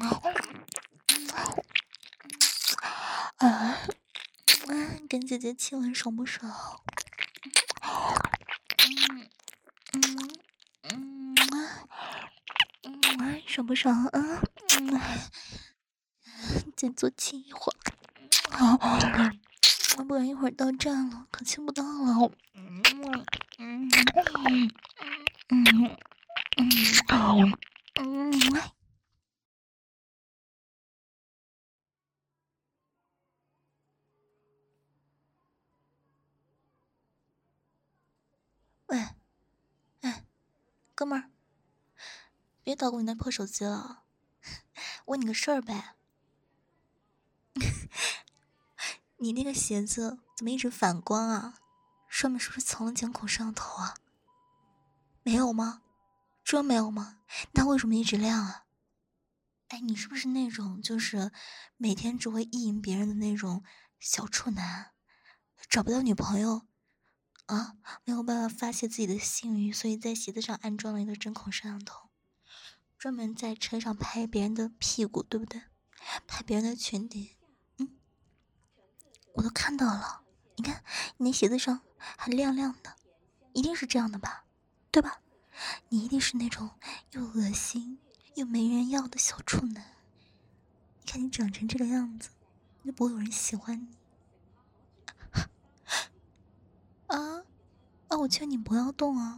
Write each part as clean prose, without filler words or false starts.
跟姐姐亲吻爽不爽？爽不爽啊？再多亲一会儿，不然一会儿到站了可亲不到了。喂，哎，哥们儿，别捣鼓你那破手机了，问你个事儿呗。你那个鞋子怎么一直反光啊？上面是不是藏了监控摄像头啊？没有吗？真没有吗？那为什么一直亮啊？哎，你是不是那种就是每天只会意淫别人的那种小处男？找不到女朋友啊，没有办法发泄自己的性欲，所以在鞋子上安装了一个针孔摄像头，专门在车上拍别人的屁股，对不对？拍别人的裙底。我都看到了，你看你那鞋子上还亮亮的，一定是这样的吧，对吧？你一定是那种又恶心又没人要的小处男。你看你长成这个样子，就不会有人喜欢你啊！我劝你不要动啊！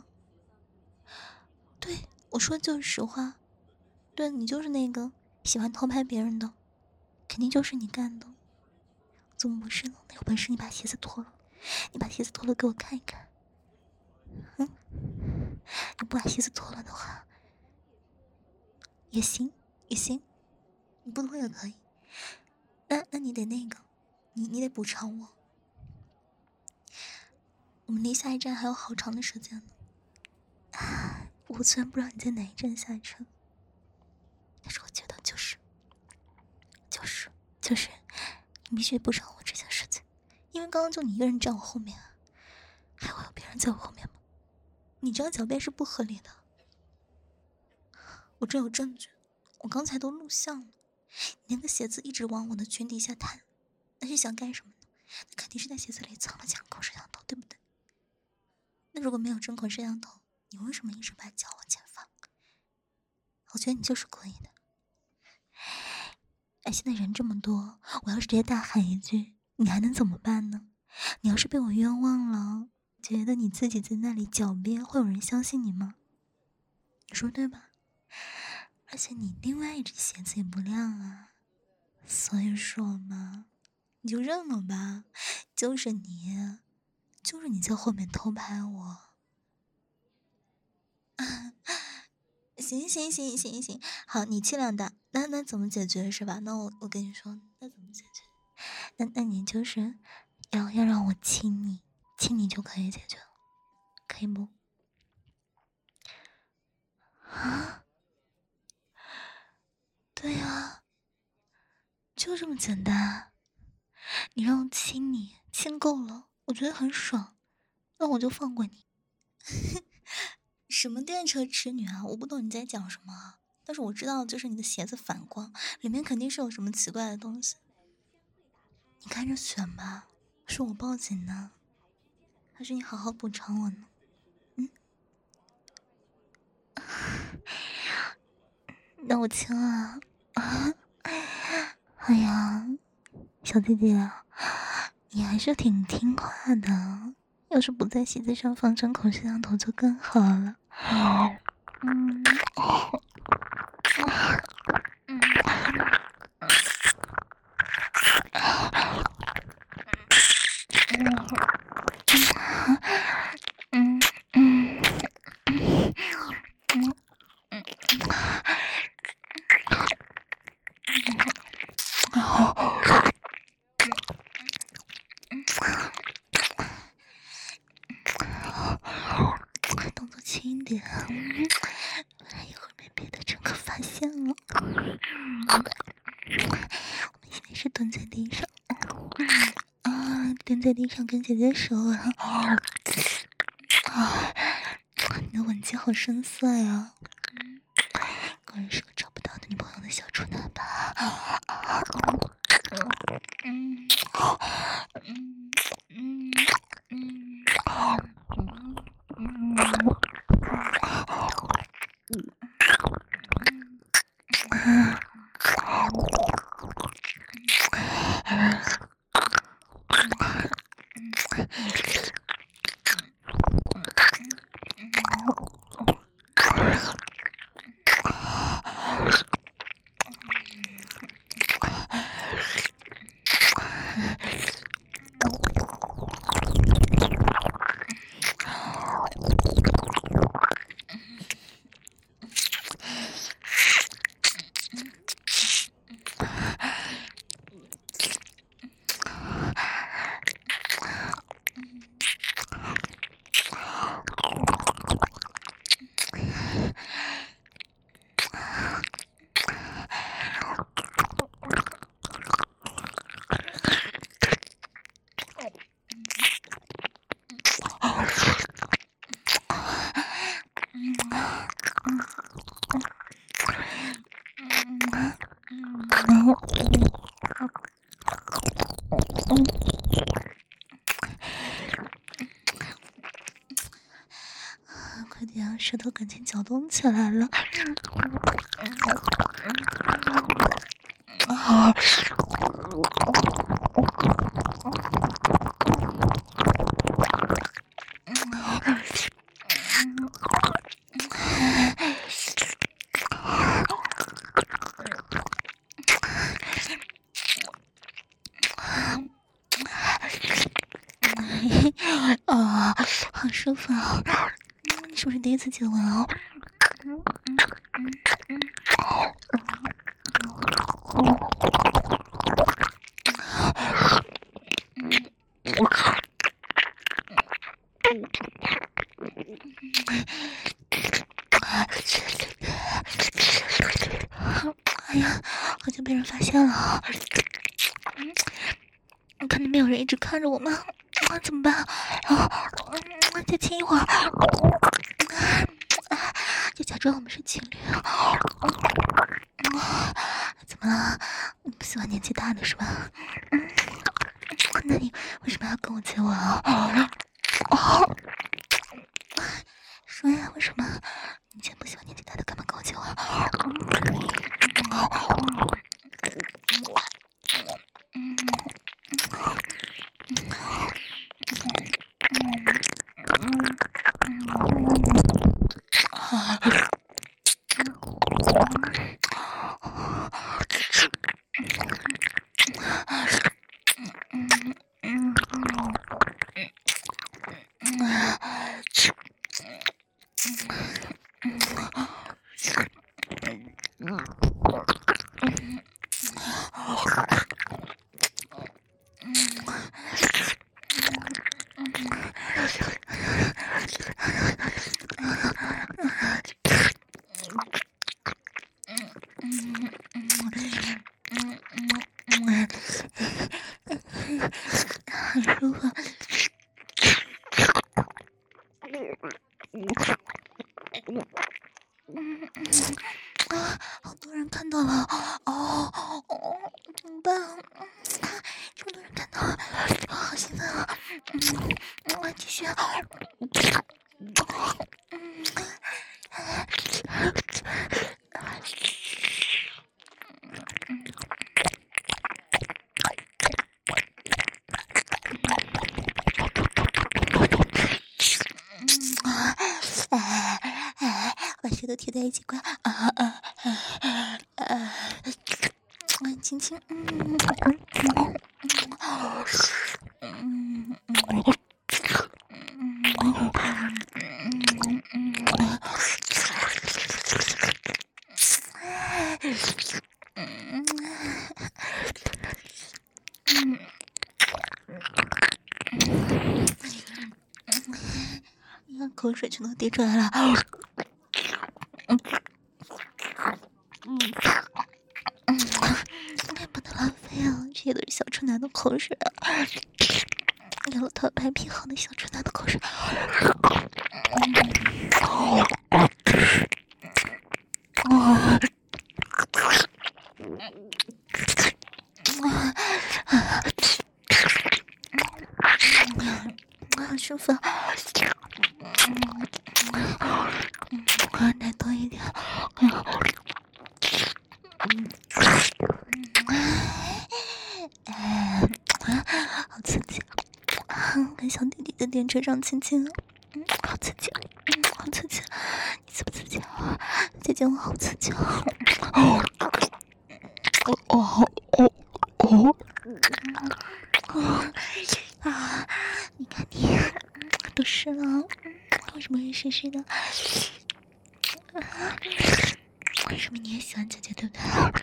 对，我说的就是实话，对，你就是那个喜欢偷拍别人的，肯定就是你干的。怎么不是呢？那有本事你把鞋子脱了，你把鞋子脱了给我看一看。你不把鞋子脱了的话，也行，也行，你不脱也可以。那你得那个，你得补偿我。我们离下一站还有好长的时间呢。我虽然不知道你在哪一站下车，但是我觉得就是，你必须补偿我这件事情，因为刚刚就你一个人站我后面啊，还会有别人在我后面吗？你这样狡辩是不合理的。我这有证据，我刚才都录像了。你那个鞋子一直往我的裙底下探，那是想干什么呢？那肯定是在鞋子里藏了监控摄像头，对不对？那如果没有针孔摄像头，你为什么一直把脚往前放？我觉得你就是故意的。哎，现在人这么多，我要是直接大喊一句，你还能怎么办呢？你要是被我冤枉了，觉得你自己在那里狡辩，会有人相信你吗？你说对吧？而且你另外一只鞋子也不亮啊，所以说嘛，你就认了吧，就是你在后面偷拍我。行，好，你气量大，那怎么解决是吧？那我跟你说，那怎么解决？那你就是要让我亲你，亲你就可以解决了，可以不？啊？对呀，就这么简单。你让我亲你，亲够了，我觉得很爽，那我就放过你。什么电车痴女啊？我不懂你在讲什么。但是我知道，就是你的鞋子反光，里面肯定是有什么奇怪的东西。你看着选吧，是我报警呢，还是你好好补偿我呢？那我亲啊！哎呀，小弟弟啊，你还是挺听话的。要是不在鞋子上放针孔摄像头就更好了。动作轻一点，一会儿被别的乘客发现了。我们现在是蹲在地上，蹲在地上跟姐姐手吻。你的吻技好深邃呀，果然是个找不到的女朋友的小处男吧？ 快点啊，舌头感情搅动起来了。啊，好舒服啊！你是不是第一次接吻啊？哎呀，好像被人发现了啊！肯定没有人一直看着我们，怎么办？再亲一会儿，就假装我们是情侣。怎么了？你不喜欢年纪大的是吧？那你为什么要跟我接吻啊？说呀，为什么？你既然不喜欢年纪大的，干嘛跟我接吻？很舒服。好多人看到了怎么办？这么多人看到了，好兴奋啊！继续。把舌头贴在一起，快亲亲，口水全都滴出来了。不能浪费啊！这些都是小处男的口水啊，给我头拍皮好的小处男的口水。 再多一点，好刺激！跟小弟弟在电车上亲亲，好刺激，好刺激！你刺不刺激啊？姐姐我好刺激啊！你看你都湿了，为什么会湿湿的？为什么你也喜欢姐姐，对不对？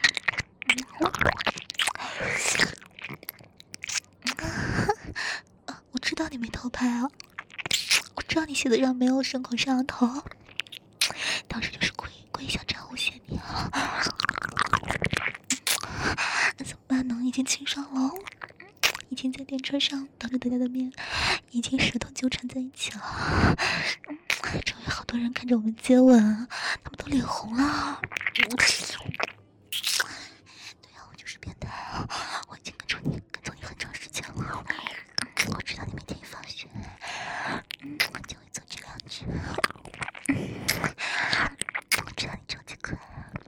我知道你没偷拍啊，我知道你写的上没有顺口摄像头，当时就是故意想这样诬陷你啊。那怎么办呢？已经亲上了，已经在电车上当着大家的面，已经舌头纠缠在一起了。周围好多人看着我们接吻，他们都脸红了。对啊，我就是变态啊！我已经跟踪你很长时间了。我知道你每天一放学，就会做这两只。我知道你超级可爱。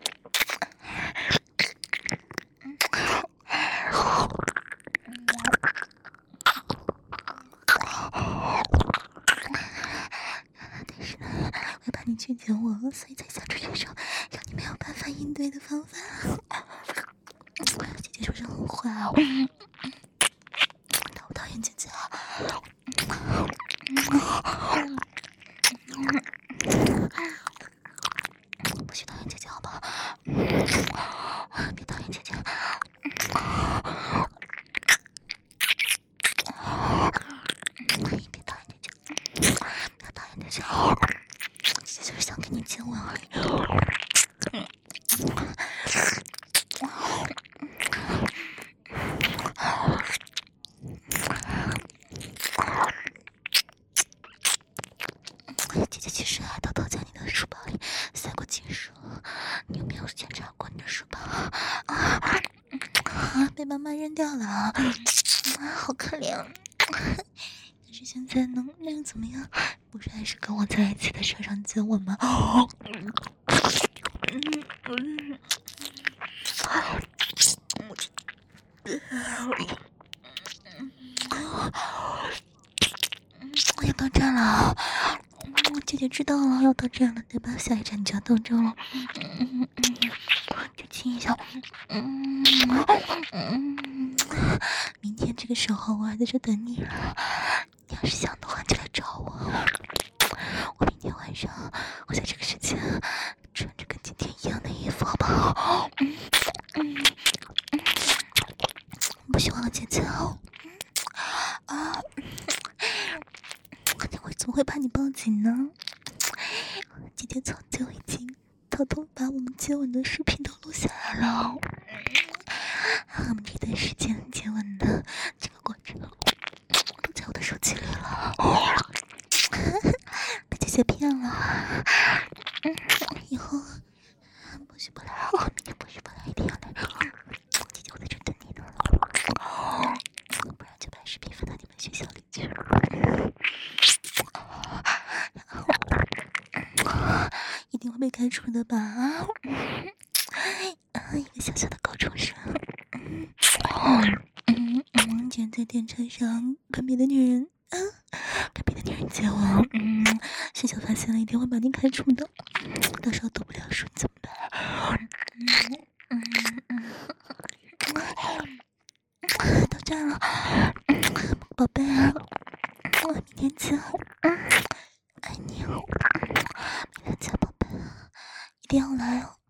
但是呢，我要把你拒绝我，所以才想出这种让你没有办法应对的方法。姐姐是不是很坏啊？讨不讨厌姐姐啊？不许讨厌姐姐好不好？别讨厌姐姐。别讨厌姐姐，不要讨厌姐姐，姐姐就是想跟你接吻而已。姐姐其实还偷偷在你的书包里塞过金属，你有没有检查过你的书包？被妈妈扔掉了，好可怜。但是现在呢，那又怎么样？不是还是跟我在一起的车上接吻吗？要到站了，姐姐知道了，要到站了，对吧？下一站你就要到站了。就亲一下。明天这个时候我还在这等你。你要是想的话，就来找我。我明天晚上会在这个时间穿着跟今天一样的衣服，好不好？不喜欢我姐姐哦。我怎么会怕你报警呢？姐姐早就已经偷偷把我们接吻的视频都录下来了。我们这段时间接吻的这个过程都在我的手机里了。被姐姐骗了。以后不许不来，明天不许不来，一定要来。姐姐我在这等你呢，不然就把视频发到你们学校里去。一定会被开除的吧？一个小小的高中生，竟然在电车上跟别的女人，接吻，学校发现了一定会把你开除的，到时候读不了书你怎么办？到站了，宝贝，明天见，爱你哦，明天见，宝贝，一定要来哦。